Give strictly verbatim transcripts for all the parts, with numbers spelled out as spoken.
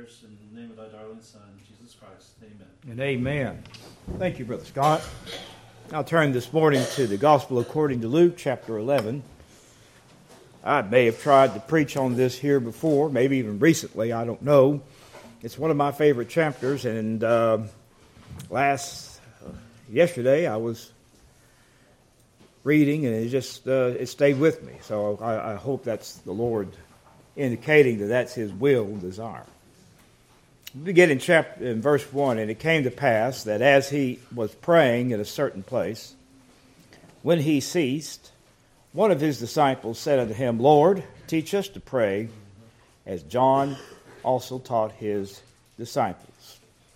prayers in the name of thy darling Son, Jesus Christ. Amen. And amen. Thank you, Brother Scott. I'll turn this morning to the Gospel according to Luke, chapter eleven. I may have tried to preach on this here before, maybe even recently, I don't know. It's one of my favorite chapters, and uh, last, uh, yesterday, I was reading, and it just, uh, it stayed with me. So I, I hope that's the Lord indicating that that's His will and desire. We begin in chapter in verse one, and it came to pass that as he was praying in a certain place, when he ceased, one of his disciples said unto him, Lord, teach us to pray, as John also taught his disciples.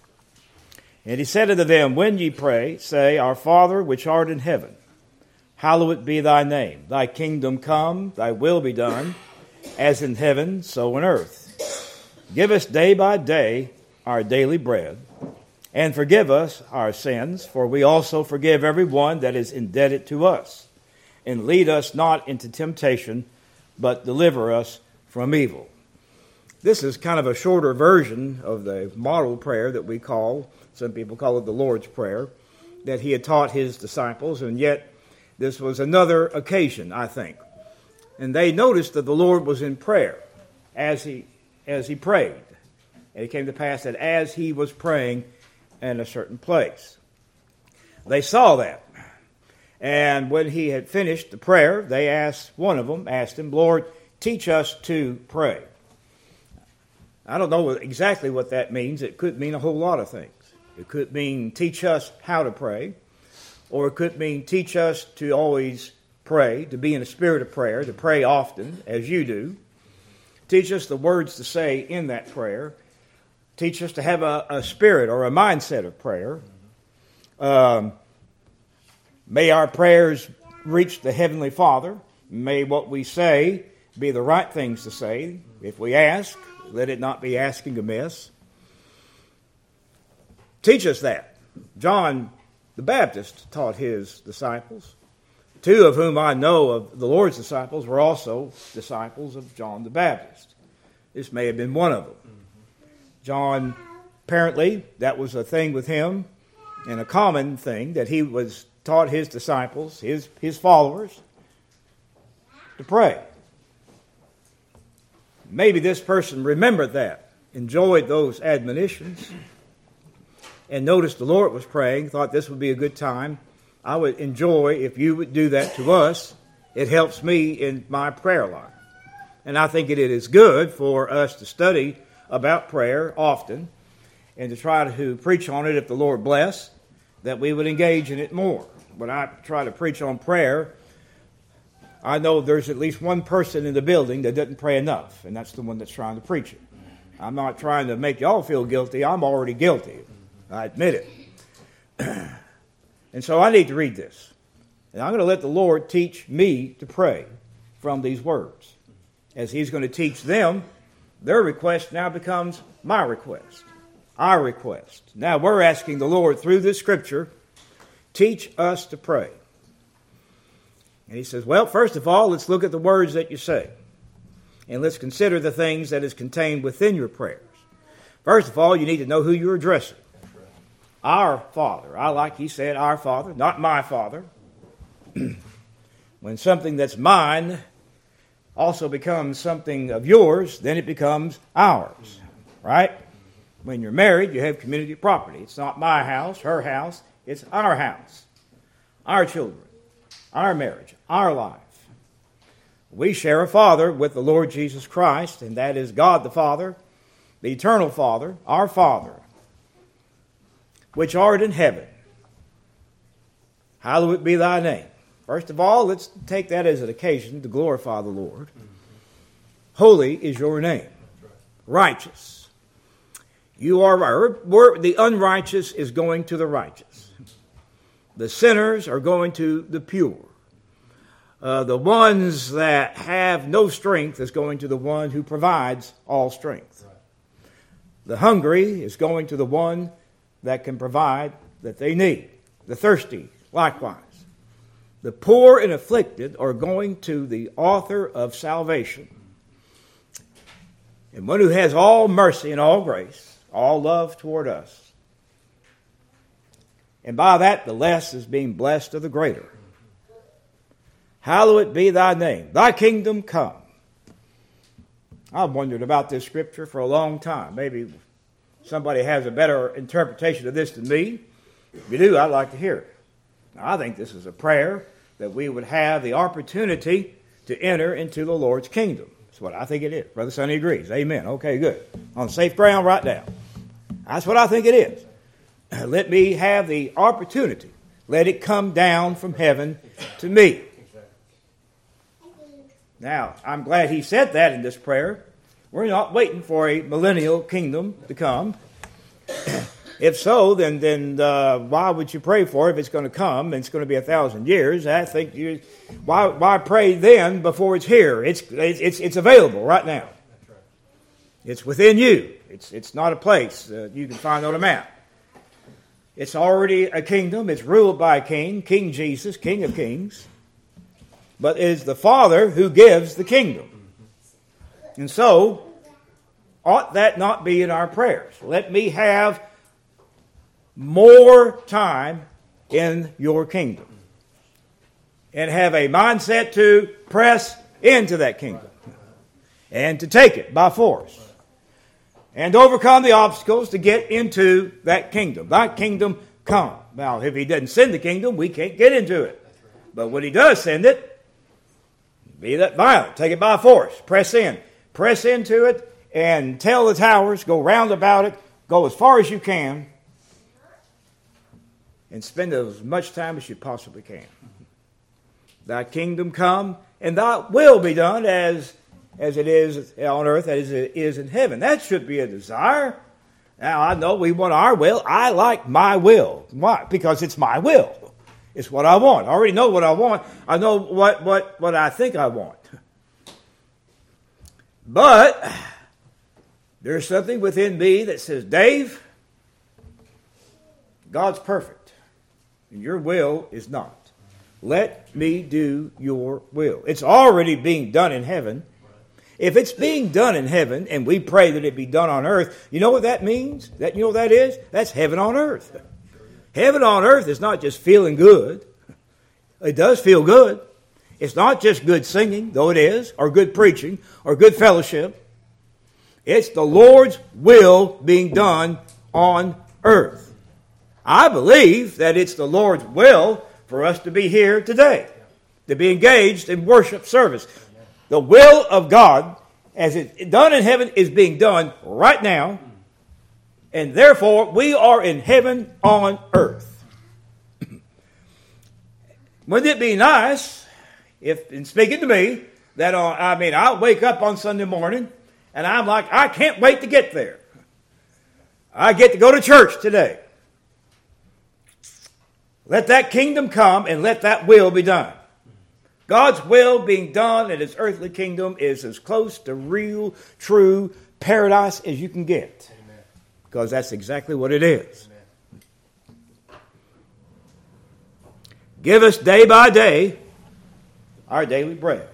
And he said unto them, When ye pray, say, Our Father which art in heaven, hallowed be thy name. Thy kingdom come, thy will be done, as in heaven, so in earth. Give us day by day our daily bread, and forgive us our sins, for we also forgive every one that is indebted to us. And lead us not into temptation, but deliver us from evil. This is kind of a shorter version of the model prayer that we call, some people call it the Lord's Prayer, that he had taught his disciples, and yet this was another occasion, I think. And they noticed that the Lord was in prayer as he as he prayed. And it came to pass that as he was praying in a certain place. They saw that. And when he had finished the prayer, they asked, one of them asked him, Lord, teach us to pray. I don't know exactly what that means. It could mean a whole lot of things. It could mean teach us how to pray. Or it could mean teach us to always pray, to be in a spirit of prayer, to pray often, as you do. Teach us the words to say in that prayer. Teach us to have a, a spirit or a mindset of prayer. Um, may our prayers reach the Heavenly Father. May what we say be the right things to say. If we ask, let it not be asking amiss. Teach us that. John the Baptist taught his disciples. Two of whom I know of the Lord's disciples were also disciples of John the Baptist. This may have been one of them. John, apparently, that was a thing with him, and a common thing, that he was taught his disciples, his, his followers, to pray. Maybe this person remembered that, enjoyed those admonitions, and noticed the Lord was praying, thought this would be a good time. I would enjoy if you would do that to us. It helps me in my prayer life. And I think it is good for us to study about prayer often and to try to preach on it if the Lord bless, that we would engage in it more. When I try to preach on prayer, I know there's at least one person in the building that doesn't pray enough, and that's the one that's trying to preach it. I'm not trying to make y'all feel guilty. I'm already guilty. I admit it. And so I need to read this. And I'm going to let the Lord teach me to pray from these words. As He's going to teach them, their request now becomes my request, our request. Now we're asking the Lord through this scripture, teach us to pray. And He says, well, first of all, let's look at the words that you say. And let's consider the things that is contained within your prayers. First of all, you need to know who you're addressing. Our Father. I like he said, our Father, not my Father. When something that's mine also becomes something of yours, then it becomes ours, right? When you're married, you have community property. It's not my house, her house. It's our house, our children, our marriage, our life. We share a Father with the Lord Jesus Christ, and that is God the Father, the eternal Father, our Father, which art in heaven. Hallowed be thy name. First of all, let's take that as an occasion to glorify the Lord. Holy is your name. Righteous. You are right. The unrighteous is going to the righteous. The sinners are going to the pure. Uh, the ones that have no strength is going to the one who provides all strength. The hungry is going to the one that can provide that they need. The thirsty, likewise. The poor and afflicted are going to the author of salvation. and one who has all mercy and all grace, all love toward us. And by that the less is being blessed of the greater. Hallowed be thy name. Thy kingdom come. I've wondered about this scripture for a long time. Maybe somebody has a better interpretation of this than me. If you do, I'd like to hear it. Now, I think this is a prayer that we would have the opportunity to enter into the Lord's kingdom. That's what I think it is. Brother Sonny agrees. Amen. Okay, good. On safe ground right now. That's what I think it is. Let me have the opportunity. Let it come down from heaven to me. Now, I'm glad he said that in this prayer. We're not waiting for a millennial kingdom to come. If so, then then uh, why would you pray for it if it's going to come and it's going to be a thousand years? I think you why why pray then before it's here? It's it's it's available right now. It's within you. It's it's not a place uh, you can find on a map. It's already a kingdom. It's ruled by a king, King Jesus, King of Kings. But it is the Father who gives the kingdom. And so, ought that not be in our prayers? Let me have more time in your kingdom. And have a mindset to press into that kingdom. And to take it by force. And overcome the obstacles to get into that kingdom. Thy kingdom come. Now, if he doesn't send the kingdom, we can't get into it. But when he does send it, be that violent. Take it by force. Press in. Press into it and tell the towers. Go round about it. Go as far as you can. And spend as much time as you possibly can. Thy kingdom come and thy will be done as, as it is on earth as it is in heaven. That should be a desire. Now, I know we want our will. I like my will. Why? Because it's my will. It's what I want. I already know what I want. I know what, what, what I think I want. But there's something within me that says, Dave, God's perfect, and your will is not. Let me do your will. It's already being done in heaven. If it's being done in heaven, and we pray that it be done on earth, you know what that means? That you know what that is? That's heaven on earth. Heaven on earth is not just feeling good. It does feel good. It's not just good singing, though it is, or good preaching, or good fellowship. It's the Lord's will being done on earth. I believe that it's the Lord's will for us to be here today, to be engaged in worship service. The will of God, as it's done in heaven, is being done right now. And therefore, we are in heaven on earth. Wouldn't it be nice if, in speaking to me, that uh, I mean, I'll wake up on Sunday morning and I'm like, I can't wait to get there. I get to go to church today. Let that kingdom come and let that will be done. God's will being done in his earthly kingdom is as close to real, true paradise as you can get. Because that's exactly what it is. Amen. Give us day by day our daily bread.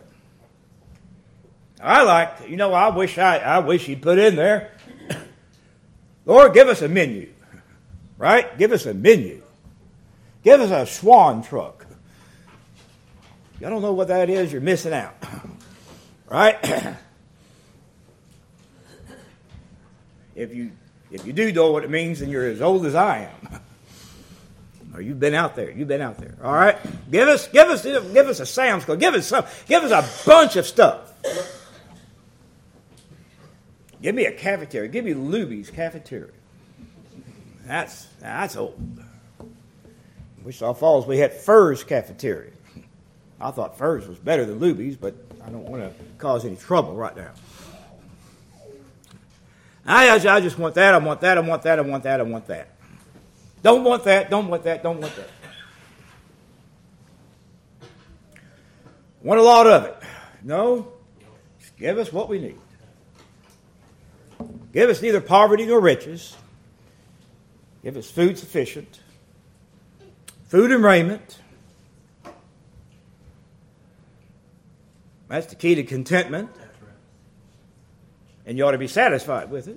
I like, you know, I wish I, I wish he'd put in there, Lord, give us a menu. Right? Give us a menu. Give us a swan truck. If you don't know what that is, you're missing out. Right? If you If you do know what it means, then you're as old as I am. Or you've been out there. You've been out there. All right? Give us, give us, give us a Sam's Club. Give us some. Give us a bunch of stuff. Give me a cafeteria. Give me Luby's cafeteria. That's that's old. Wichita Falls, we had Furr's cafeteria. I thought Furr's was better than Luby's, but I don't want to cause any trouble right now. I, I just want that, I want that, I want that, I want that, I want that. Don't want that, don't want that, don't want that. Want a lot of it. No, just give us what we need. Give us neither poverty nor riches. Give us food sufficient. Food and raiment. That's the key to contentment. And you ought to be satisfied with it.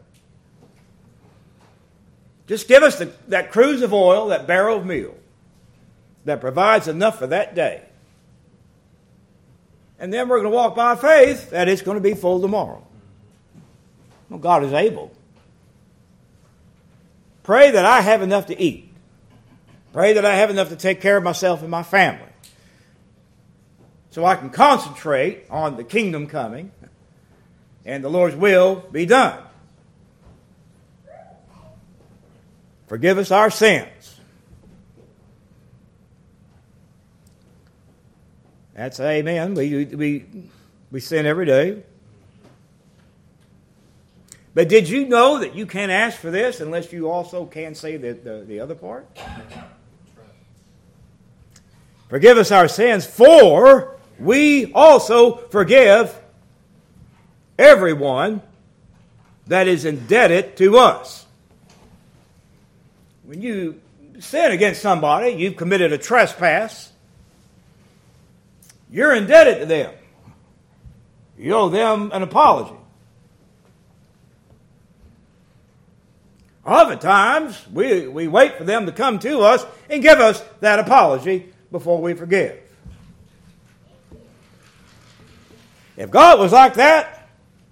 Just give us the, that cruse of oil, that barrel of meal that provides enough for that day. And then we're going to walk by faith that it's going to be full tomorrow. Well, God is able. Pray that I have enough to eat. Pray that I have enough to take care of myself and my family. So I can concentrate on the kingdom coming and the Lord's will be done. Forgive us our sins. That's amen. We, we, we sin every day. But did you know that you can't ask for this unless you also can say the, the, the other part? Forgive us our sins, for we also forgive everyone that is indebted to us. When you sin against somebody, you've committed a trespass, you're indebted to them. You owe them an apology. Oftentimes, we, we wait for them to come to us and give us that apology before we forgive. If God was like that,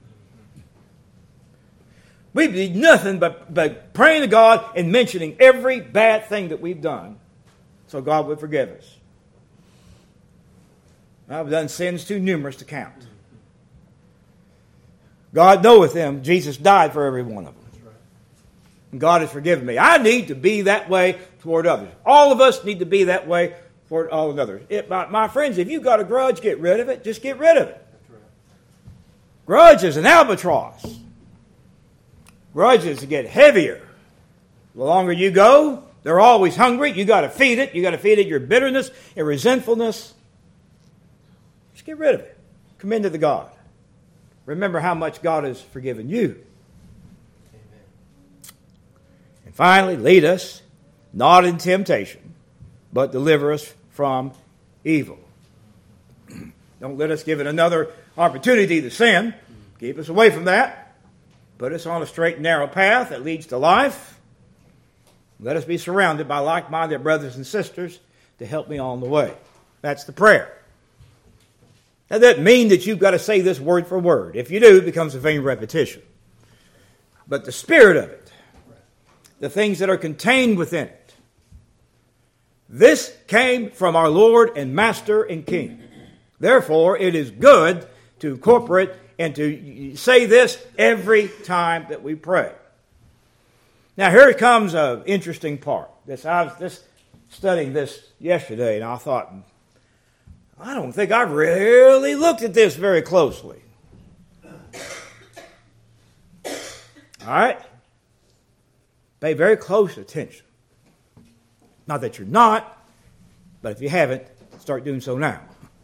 we'd be nothing but, but praying to God and mentioning every bad thing that we've done so God would forgive us. I've done sins too numerous to count. God knoweth them. Jesus died for every one of them. And God has forgiven me. I need to be that way toward others. All of us need to be that way toward all others. It, my, my friends, if you've got a grudge, get rid of it. Just get rid of it. Grudge is an albatross. Grudges get heavier. The longer you go, they're always hungry. You got to feed it. You got to feed it your bitterness, your resentfulness. Just get rid of it. Commend it to God. Remember how much God has forgiven you. Amen. And finally, lead us not in temptation, but deliver us from evil. Don't let us give it another opportunity to sin. Keep us away from that. Put us on a straight and narrow path that leads to life. Let us be surrounded by like-minded brothers and sisters to help me on the way. That's the prayer. That doesn't mean that you've got to say this word for word. If you do, it becomes a vain repetition. But the spirit of it, the things that are contained within it, this came from our Lord and Master and King. Therefore, it is good to incorporate and to say this every time that we pray. Now, here comes an interesting part. This, I was just studying this yesterday, and I thought, I don't think I've really looked at this very closely. All right? Pay very close attention. Not that you're not, but if you haven't, start doing so now.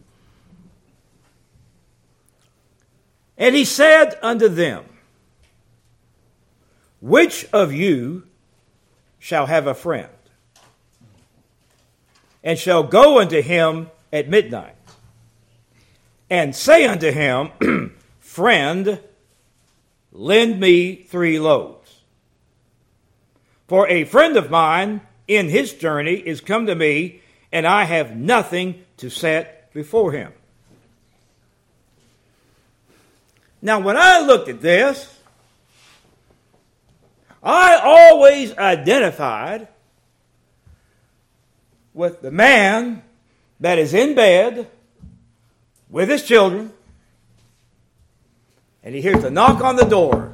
And he said unto them, which of you shall have a friend, and shall go unto him at midnight, and say unto him, friend, lend me three loaves. For a friend of mine in his journey is come to me, and I have nothing to set before him. Now, when I looked at this, I always identified with the man that is in bed with his children, and he hears a knock on the door.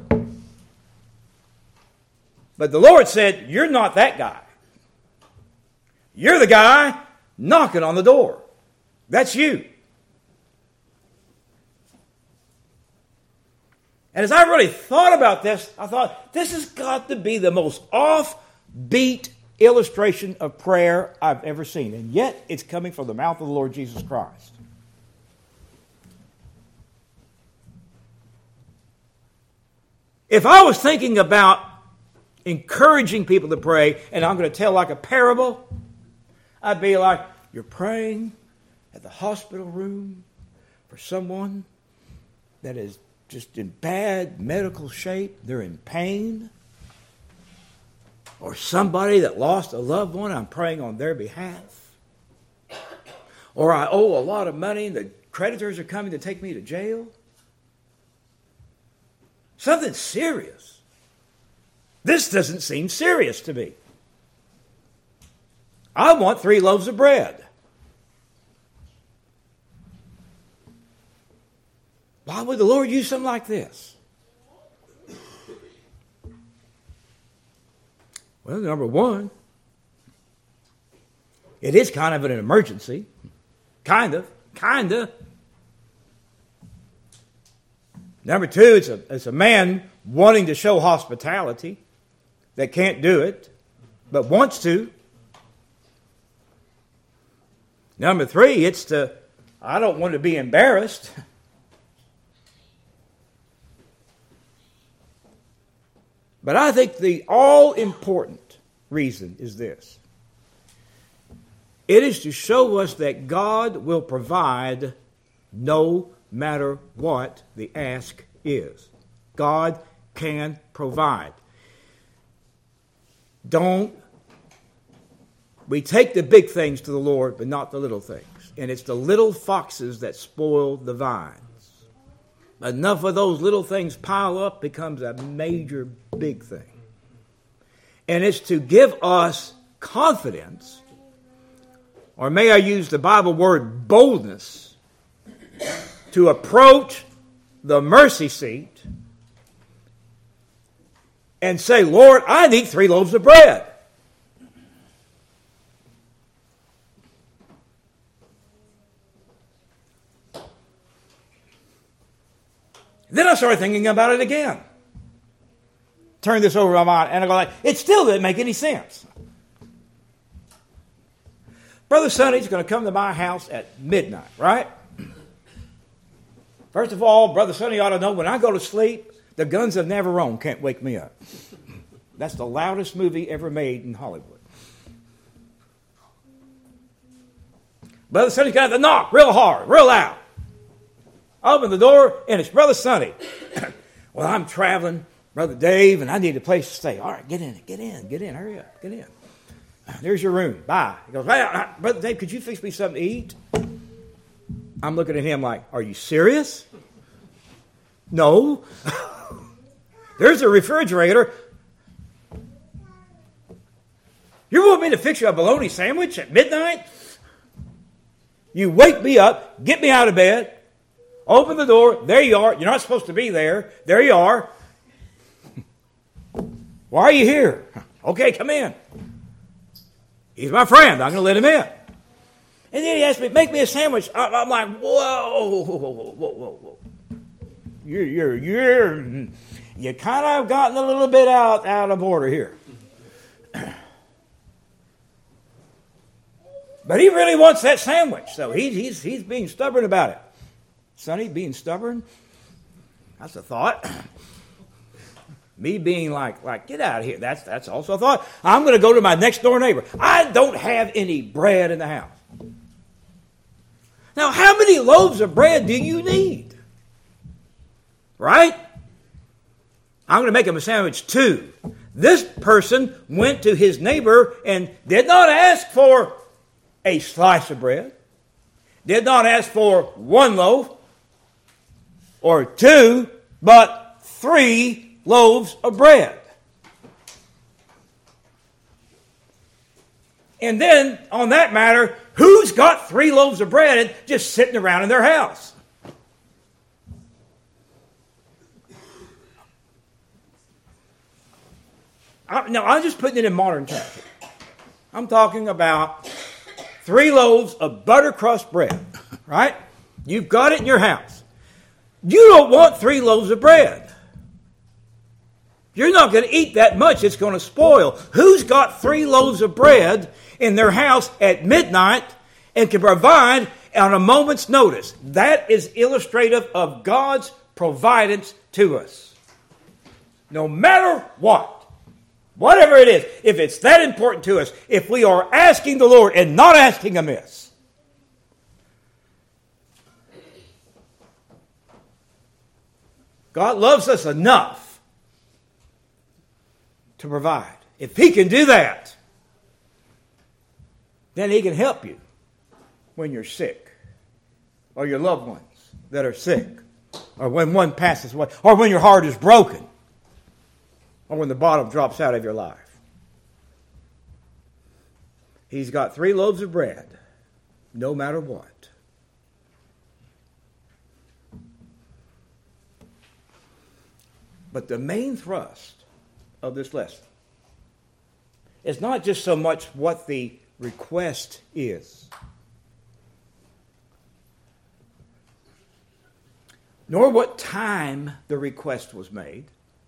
But the Lord said, you're not that guy. You're the guy knocking on the door. That's you. And as I really thought about this, I thought, this has got to be the most offbeat illustration of prayer I've ever seen. And yet, it's coming from the mouth of the Lord Jesus Christ. If I was thinking about encouraging people to pray, and I'm going to tell like a parable, I'd be like, you're praying at the hospital room for someone that is just in bad medical shape, they're in pain, or somebody that lost a loved one, I'm praying on their behalf, or I owe a lot of money and the creditors are coming to take me to jail. Something serious. This doesn't seem serious to me. I want three loaves of bread. Why would the Lord use something like this? Well, number one, it is kind of an emergency. Kind of. Kind of. Number two, it's a, it's a man wanting to show hospitality that can't do it, but wants to. Number three, it's to, I don't want to be embarrassed. But I think the all-important reason is this. It is to show us that God will provide no matter what the ask is. God can provide. Don't, we take the big things to the Lord, but not the little things. And it's the little foxes that spoil the vines. Enough of those little things pile up becomes a major big thing. And it's to give us confidence, or may I use the Bible word boldness, to approach the mercy seat and say, Lord, I need three loaves of bread. Then I started thinking about it again. Turn this over my mind, and I go like, it still didn't make any sense. Brother Sonny's going to come to my house at midnight, right? First of all, Brother Sonny ought to know when I go to sleep, the Guns of Navarone can't wake me up. That's the loudest movie ever made in Hollywood. Brother Sonny's got to knock real hard, real loud. I open the door, and it's Brother Sonny. Well, I'm traveling, Brother Dave, and I need a place to stay. All right, get in, get in, get in, hurry up, get in. There's your room, bye. He goes, hey, Brother Dave, could you fix me something to eat? I'm looking at him like, are you serious? No. There's a refrigerator. You want me to fix you a bologna sandwich at midnight? You wake me up, get me out of bed, open the door, there you are. You're not supposed to be there. There you are. Why are you here? Okay, come in. He's my friend. I'm going to let him in. And then he asked me, make me a sandwich. I'm like, whoa, whoa, whoa, whoa, whoa, whoa. You're, you're, you're, you kind of gotten a little bit out, out of order here. But he really wants that sandwich, so he, he's, he's being stubborn about it. Sonny being stubborn? That's a thought. Me being like, like, get out of here. That's, that's also a thought. I'm going to go to my next door neighbor. I don't have any bread in the house. Now, how many loaves of bread do you need? Right? I'm going to make him a sandwich too. This person went to his neighbor and did not ask for a slice of bread, did not ask for one loaf or two, but three loaves of bread. And then, on that matter, who's got three loaves of bread just sitting around in their house? I, no, I'm just putting it in modern terms. I'm talking about three loaves of butter crust bread, right? You've got it in your house. You don't want three loaves of bread. You're not going to eat that much. It's going to spoil. Who's got three loaves of bread in their house at midnight and can provide on a moment's notice? That is illustrative of God's providence to us. No matter what, whatever it is, if it's that important to us, if we are asking the Lord and not asking amiss, God loves us enough to provide. If He can do that, then He can help you when you're sick, or your loved ones that are sick, or when one passes away, or when your heart is broken, or when the bottom drops out of your life. He's got three loaves of bread, no matter what. But the main thrust of this lesson is not just so much what the request is, nor what time the request was made,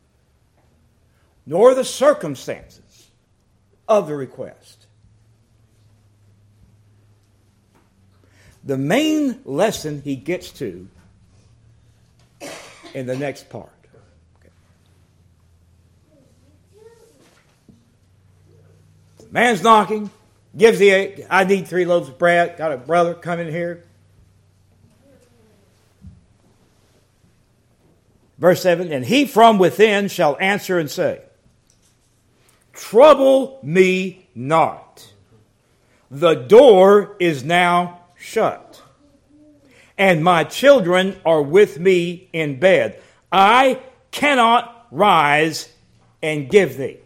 nor the circumstances of the request. The main lesson he gets to in the next part. Okay. Man's knocking, gives the, I need three loaves of bread, got a brother come in here. Verse seven, and he from within shall answer and say, trouble me not. The door is now shut, and my children are with me in bed. I cannot rise and give thee.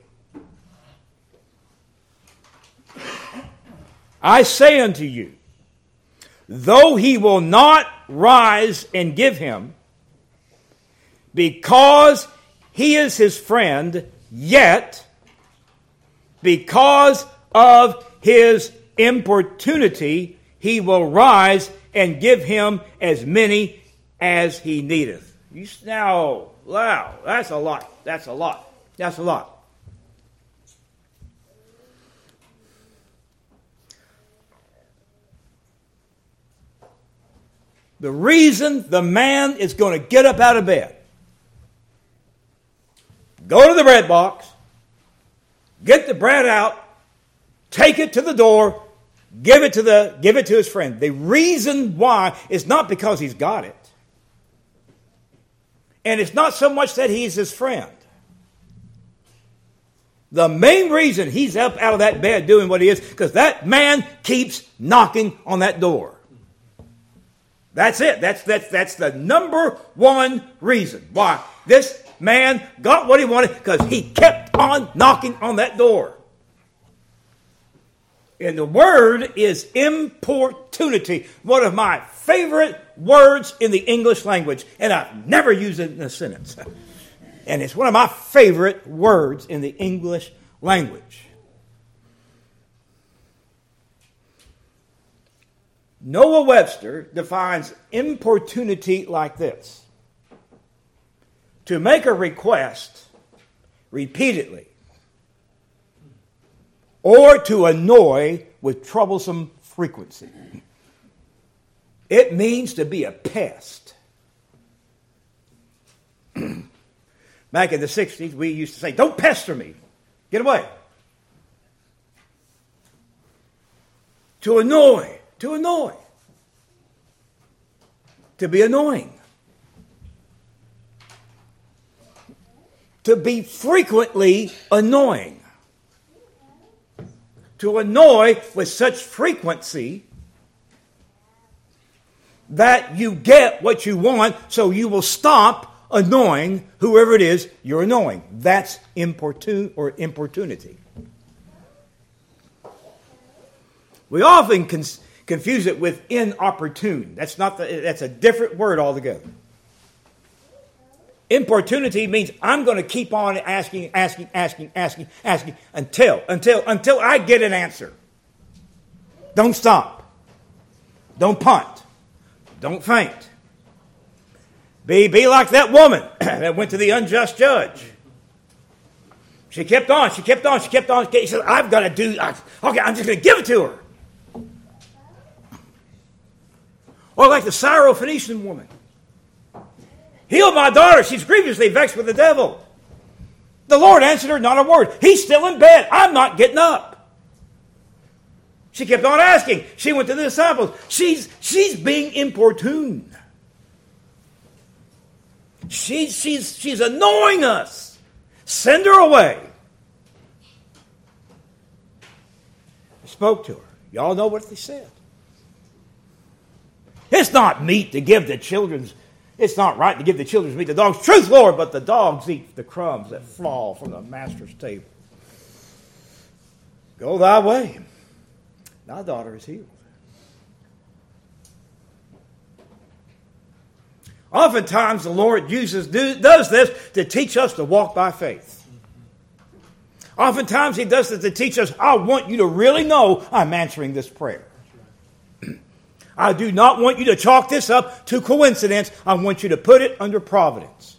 I say unto you, though he will not rise and give him, because he is his friend, yet because of his importunity, he will rise and give him as many as he needeth. You now, wow, that's a lot. That's a lot. That's a lot. The reason the man is going to get up out of bed, go to the bread box, get the bread out, take it to the door, give it to the give it to his friend. The reason why is not because he's got it. And it's not so much that he's his friend. The main reason he's up out of that bed doing what he is, because that man keeps knocking on that door. That's it. That's, that's, that's the number one reason why this man got what he wanted, because he kept on knocking on that door. And the word is importunity, one of my favorite words in the English language, and I've never used it in a sentence. And it's one of my favorite words in the English language. Noah Webster defines importunity like this: to make a request repeatedly, or to annoy with troublesome frequency. It means to be a pest. Back in the sixties, we used to say, don't pester me. Get away. To annoy. To annoy. To be annoying. To be frequently annoying. To annoy with such frequency that you get what you want, so you will stop annoying whoever it is you're annoying. That's importun or importunity. We often con- confuse it with inopportune. That's not the, that's a different word altogether. Importunity means I'm going to keep on asking, asking, asking, asking, asking until, until, until I get an answer. Don't stop. Don't punt. Don't faint. Be, be like that woman that went to the unjust judge. She kept on, she kept on, she kept on. She said, I've got to do, I, okay, I'm just going to give it to her. Or like the Syrophoenician woman. Heal my daughter, she's grievously vexed with the devil. The Lord answered her not a word. He's still in bed. I'm not getting up. She kept on asking. She went to the disciples. She's, she's being importuned. She, she's, she's annoying us. Send her away. He spoke to her. Y'all know what they said. It's not meat to give the children's, it's not right to give the children's meat to dogs. Truth, Lord, but the dogs eat the crumbs that fall from the master's table. Go thy way. Thy daughter is healed. Oftentimes the Lord uses do, does this to teach us to walk by faith. Oftentimes He does this to teach us, I want you to really know I'm answering this prayer. I do not want you to chalk this up to coincidence. I want you to put it under providence.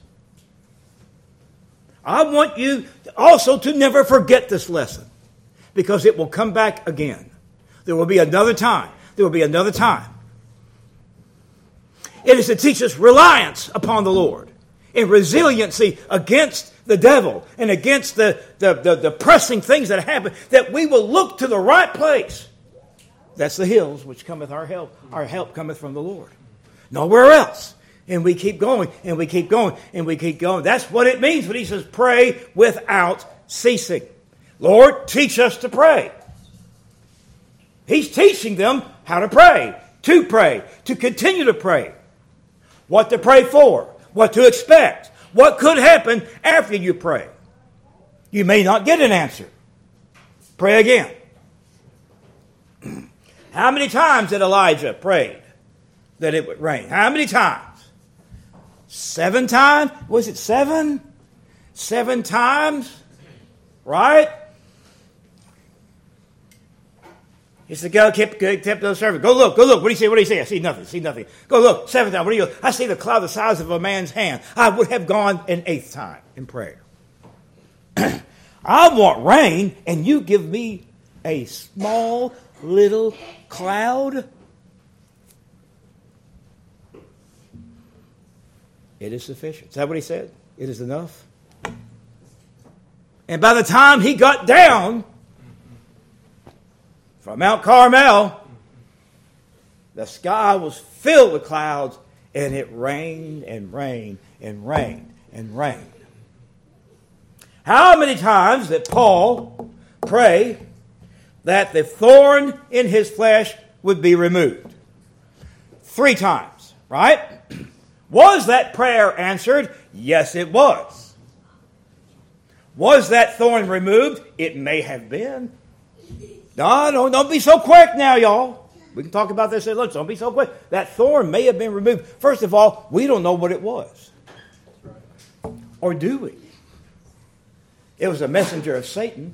I want you also to never forget this lesson, because it will come back again. There will be another time. There will be another time. It is to teach us reliance upon the Lord and resiliency against the devil and against the, the, the, the pressing things that happen, that we will look to the right place. That's the hills which cometh our help. Our help cometh from the Lord. Nowhere else. And we keep going, and we keep going, and we keep going. That's what it means when He says, pray without ceasing. Lord, teach us to pray. He's teaching them how to pray, to pray, to continue to pray. What to pray for, what to expect, what could happen after you pray. You may not get an answer. Pray again. How many times did Elijah pray that it would rain? How many times? Seven times? Was it seven? Seven times? Right? He said, go, kept, kept those servants. Go look, go look. What do you see? What do you see? I see nothing, see nothing. Go look, seven times. What do you I see the cloud the size of a man's hand. I would have gone an eighth time in prayer. I want rain, and you give me a small little cloud. It is sufficient. Is that what he said? It is enough. And by the time he got down from Mount Carmel, the sky was filled with clouds, and it rained and rained and rained and rained. How many times did Paul pray that the thorn in his flesh would be removed? Three times, right? Was that prayer answered? Yes, it was. Was that thorn removed? It may have been. No, no, don't be so quick now, y'all. We can talk about this at lunch. Don't be so quick. That thorn may have been removed. First of all, we don't know what it was. Or do we? It was a messenger of Satan.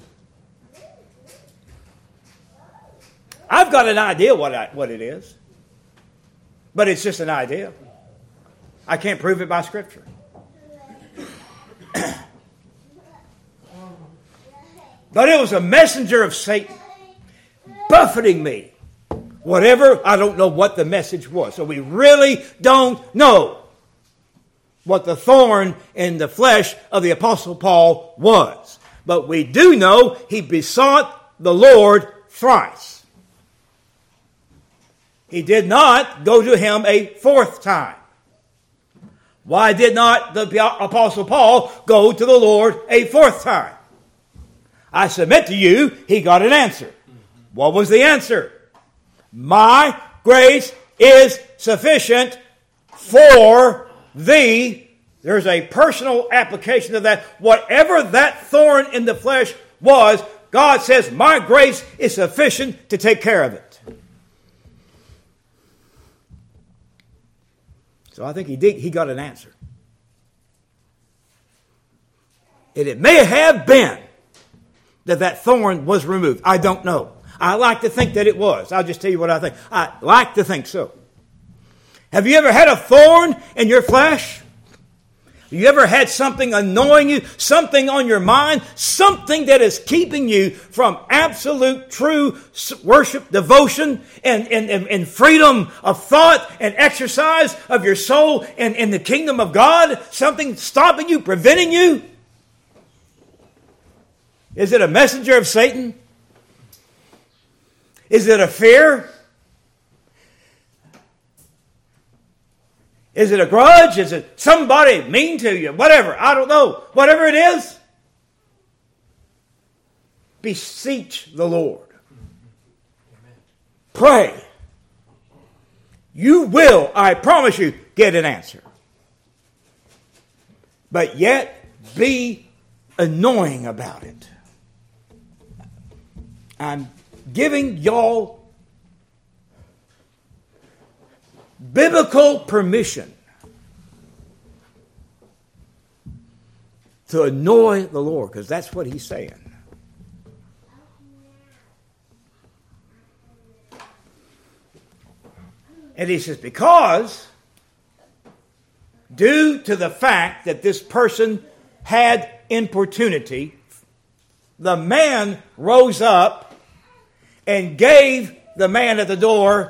I've got an idea what I, what it is. But it's just an idea. I can't prove it by Scripture. But it was a messenger of Satan buffeting me. Whatever, I don't know what the message was. So we really don't know what the thorn in the flesh of the Apostle Paul was. But we do know he besought the Lord thrice. He did not go to him a fourth time. Why did not the Apostle Paul go to the Lord a fourth time? I submit to you, he got an answer. What was the answer? My grace is sufficient for thee. There's a personal application of that. Whatever that thorn in the flesh was, God says, my grace is sufficient to take care of it. So I think he did, he got an answer. And it may have been that that thorn was removed. I don't know. I like to think that it was. I'll just tell you what I think. I like to think so. Have you ever had a thorn in your flesh? Have you ever had something annoying you? Something on your mind? Something that is keeping you from absolute, true worship, devotion, and, and, and, and freedom of thought and exercise of your soul in, in the kingdom of God? Something stopping you, preventing you? Is it a messenger of Satan? Is it a fear? Is it a grudge? Is it somebody mean to you? Whatever. I don't know. Whatever it is, beseech the Lord. Pray. You will, I promise you, get an answer. But yet, be annoying about it. I'm giving y'all biblical permission to annoy the Lord, because that's what he's saying. And he says, because due to the fact that this person had importunity, the man rose up and gave the man at the door,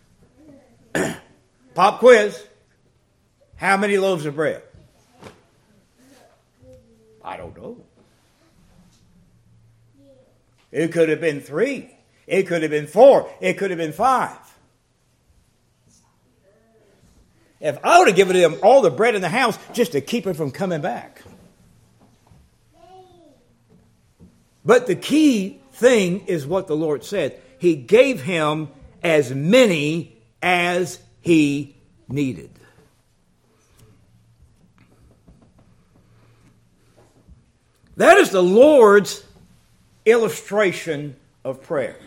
pop quiz, how many loaves of bread? I don't know. It could have been three. It could have been four. It could have been five. If I would have given him all the bread in the house just to keep him from coming back. But the key thing is what the Lord said. He gave him as many as he needed. That is the Lord's illustration of prayer.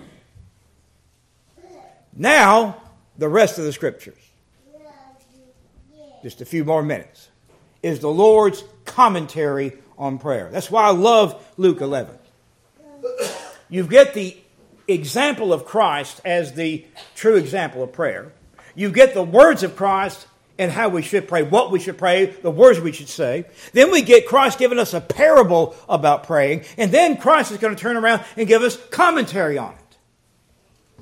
Now, the rest of the scriptures. Just a few more minutes. Is the Lord's commentary on prayer. That's why I love Luke eleven. You get the example of Christ as the true example of prayer. You get the words of Christ and how we should pray, what we should pray, the words we should say. Then we get Christ giving us a parable about praying. And then Christ is going to turn around and give us commentary on it.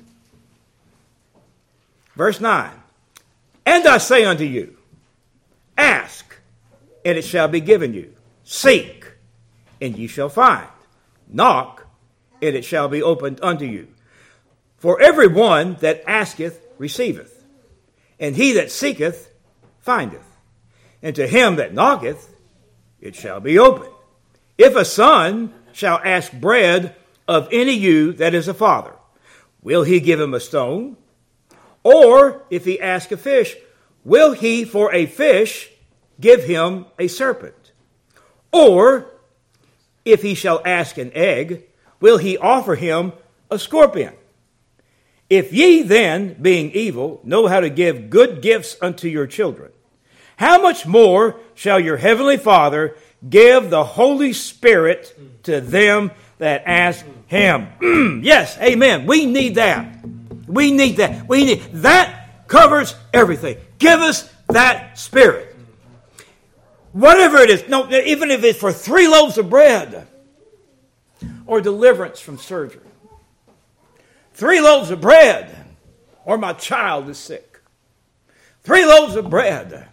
Verse nine. And I say unto you, ask, and it shall be given you. Seek, and ye shall find. Knock, and it shall be opened unto you. For every one that asketh receiveth, and he that seeketh findeth. And to him that knocketh, it shall be opened. If a son shall ask bread of any you that is a father, will he give him a stone? Or if he ask a fish, will he for a fish give him a serpent? Or if he shall ask an egg, will he offer him a scorpion? If ye then, being evil, know how to give good gifts unto your children, how much more shall your heavenly Father give the Holy Spirit to them that ask him? Yes, amen. We need that. We need that. We need that covers everything. Give us that Spirit. Whatever it is, no, even if it's for three loaves of bread or deliverance from surgery. Three loaves of bread or my child is sick. Three loaves of bread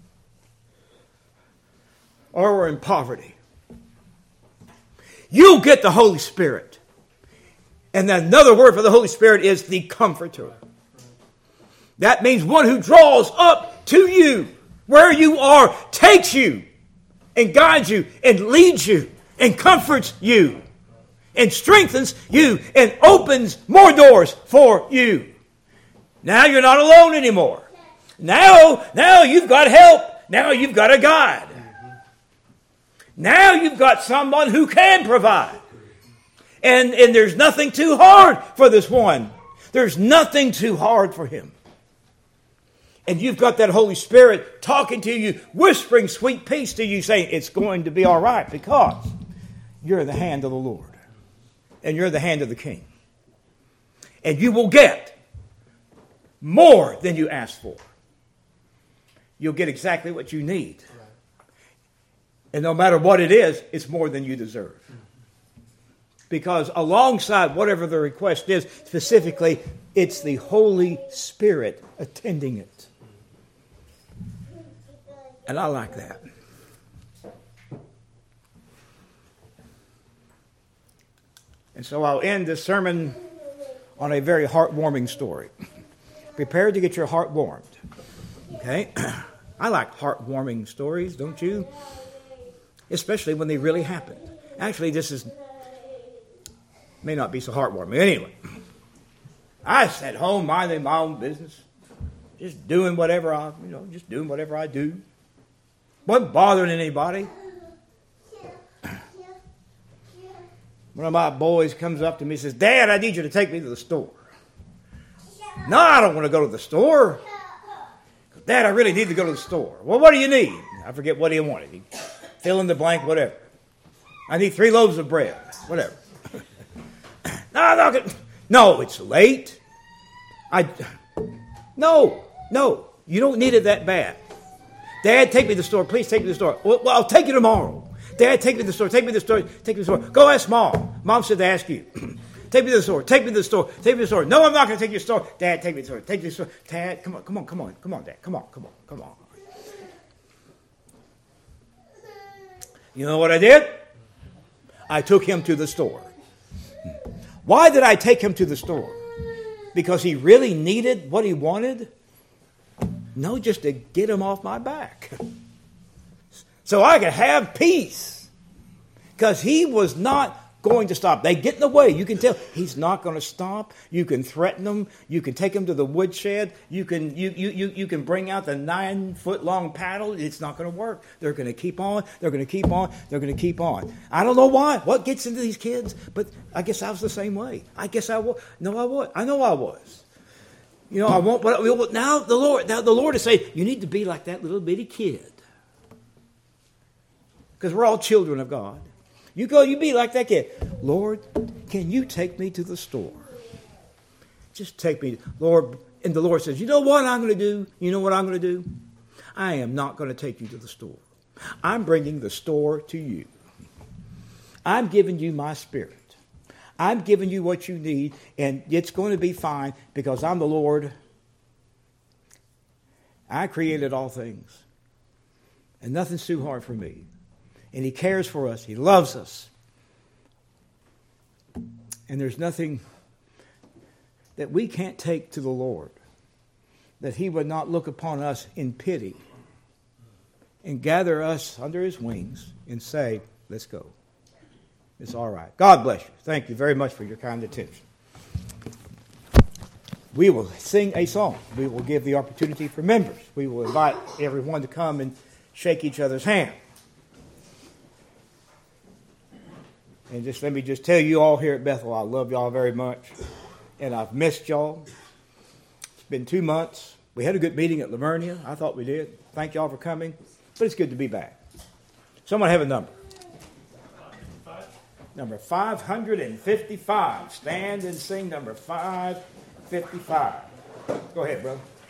or we're in poverty. You'll get the Holy Spirit. And another word for the Holy Spirit is the Comforter. That means one who draws up to you where you are, takes you and guides you and leads you and comforts you and strengthens you and opens more doors for you. Now you're not alone anymore. Now, now you've got help. Now you've got a guide. Now you've got someone who can provide. And, and there's nothing too hard for this one. There's nothing too hard for him. And you've got that Holy Spirit talking to you, whispering sweet peace to you, saying it's going to be all right because you're in the hand of the Lord. And you're in the hand of the King. And you will get more than you asked for. You'll get exactly what you need. And no matter what it is, it's more than you deserve. Because alongside whatever the request is, specifically, it's the Holy Spirit attending it. And I like that. And so I'll end this sermon on a very heartwarming story. Prepare to get your heart warmed. Okay? I like heartwarming stories, don't you? Especially when they really happen. Actually, this is may not be so heartwarming. Anyway, I sat home minding my own business, just doing whatever I, you know, just doing whatever I do. Wasn't bothering anybody. One of my boys comes up to me and says, "Dad, I need you to take me to the store." No, I don't want to go to the store. Dad, I really need to go to the store. Well, what do you need? I forget what he wanted. He fill in the blank, whatever. I need three loaves of bread, whatever. no, no, no, it's late. I, no, no, you don't need it that bad. Dad, take me to the store. Please take me to the store. Well, well, I'll take you tomorrow. Dad, take me to the store. Take me to the store. Take me to the store. Go ask Mom. Mom said to ask you. Take me to the store. Take me to the store. Take me to the store. No, I'm not going to take you to the store. Dad, take me to the store. Take me to the store. Dad, come on, come on, come on, come on, Dad. Come on, come on, come on. You know what I did? I took him to the store. Why did I take him to the store? Because he really needed what he wanted? No, just to get him off my back. So I could have peace. Because he was not going to stop. They get in the way. You can tell he's not going to stop. You can threaten him. You can take him to the woodshed. You can you you you, you can bring out the nine foot long paddle. It's not going to work. They're going to keep on. They're going to keep on. They're going to keep on. I don't know why. What gets into these kids? But I guess I was the same way. I guess I was. No, I was. I know I was. You know, I won't. But now the Lord. Now the Lord is saying you need to be like that little bitty kid. Because we're all children of God. You go, you be like that kid. Lord, can you take me to the store? Just take me. Lord, and the Lord says, you know what I'm going to do? You know what I'm going to do? I am not going to take you to the store. I'm bringing the store to you. I'm giving you my spirit. I'm giving you what you need, and it's going to be fine because I'm the Lord. I created all things, and nothing's too hard for me. And he cares for us. He loves us. And there's nothing that we can't take to the Lord that he would not look upon us in pity and gather us under his wings and say, let's go. It's all right. God bless you. Thank you very much for your kind attention. We will sing a song. We will give the opportunity for members. We will invite everyone to come and shake each other's hand. And just let me just tell you all here at Bethel, I love y'all very much. And I've missed y'all. It's been two months. We had a good meeting at Lavernia. I thought we did. Thank y'all for coming. But it's good to be back. Someone have a number. Number five hundred fifty-five. Stand and sing number five fifty-five. Go ahead, brother.